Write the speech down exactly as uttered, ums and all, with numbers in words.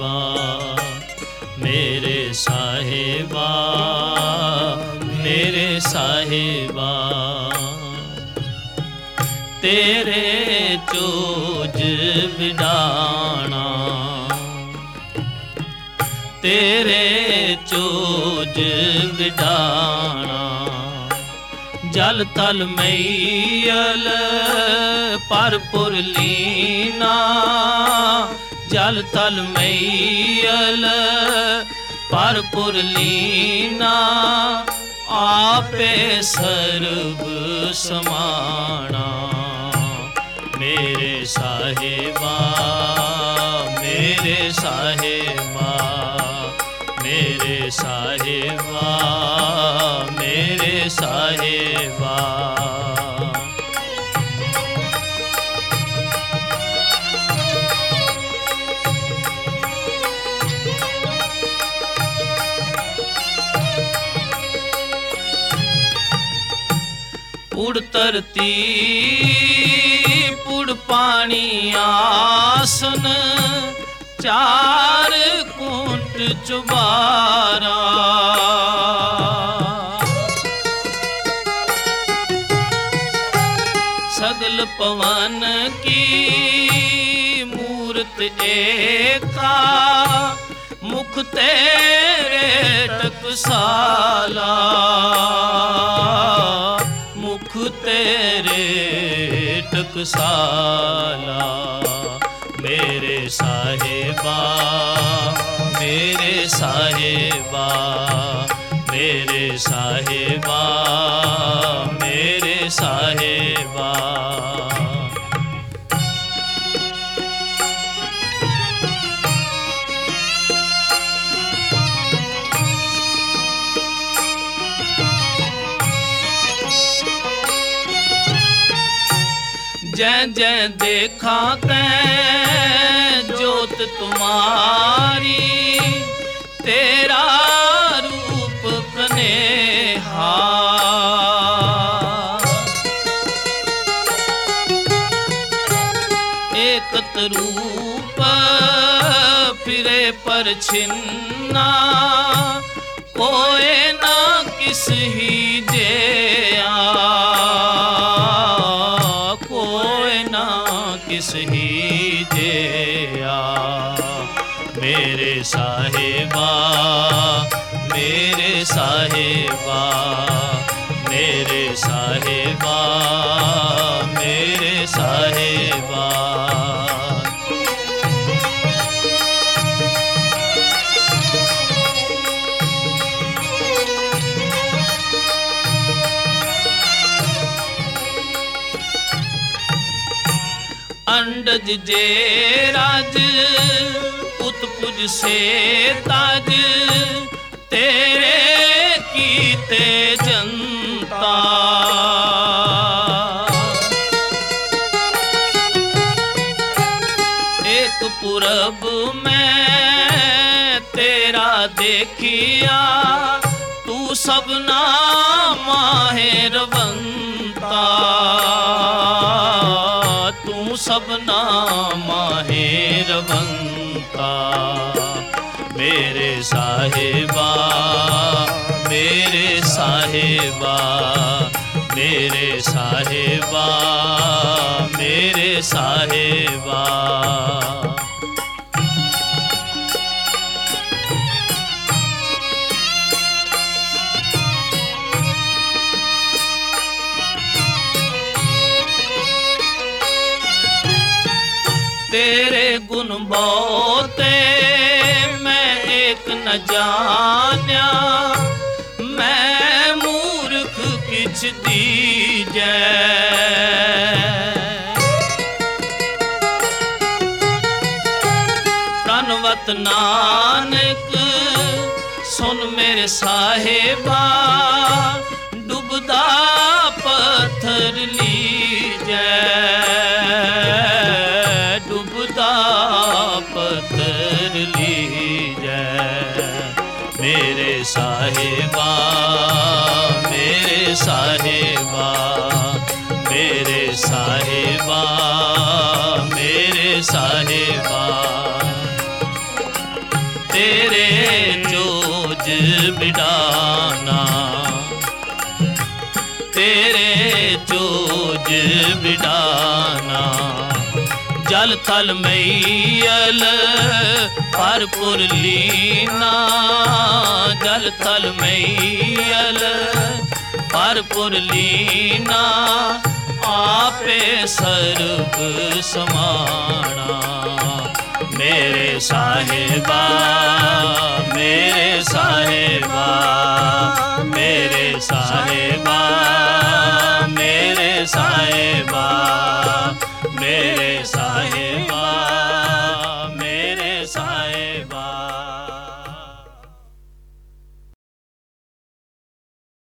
साहेबा मेरे साहेबा मेरे साहेबा तेरे चोज बिडाना तेरे चोज बिडाना जल तल मैयल परपुर लीना जल तल मैयल परपुर लीना आपे सर्ब समाना मेरे साहेबा मेरे साहेबा मेरे साहेबा मेरे साहेबा पुड़ तरती पुड़ पानी आसन चार कुंट चुबारा सगल पवन की मूर्त एका मुख तेरे टकसाला मुख तेरे टकसाला मेरे साहेबा मेरे साहेबा मेरे साहेबा मेरे साहेबा जय जय देखा तैं जोत तुम्हारी तेरा रूप कनेहा एकत रूप फिरे पर छिन्ना कोई ना किस ही जेया किस ही जेया मेरे साहेबा मेरे साहेबा मेरे साहेबा मेरे साहेबा अंडज जे राज उत्पुज से ताज तेरे कीते जनता एक पुरब में तेरा देखिया तू सबना माहेरवंता तू सबना माहेरवंता मेरे साहेबा मेरे साहेबा मेरे साहेबा मेरे साहेबा तेरे गुण बहुते मैं एक न जान्या मैं मूर्ख किछ दीजै प्रणवत नानक सुन मेरे साहेबा डूबदा पत्थर लीजै पत्थर लीजै मेरे साहेबा मेरे साहेबा मेरे साहेबा मेरे साहेबा तेरे चोज बिडाना, तेरे चोज बिडाना। जल थल मैयल भरपुर लीना, जल थल मैयल भरपुर लीना। आपे सर्ब समाना, मेरे साहिबा, मेरे साहिबा, मेरे साहिबा, मेरे साहिबा, मेरे साहिबा, मेरे साहिबा।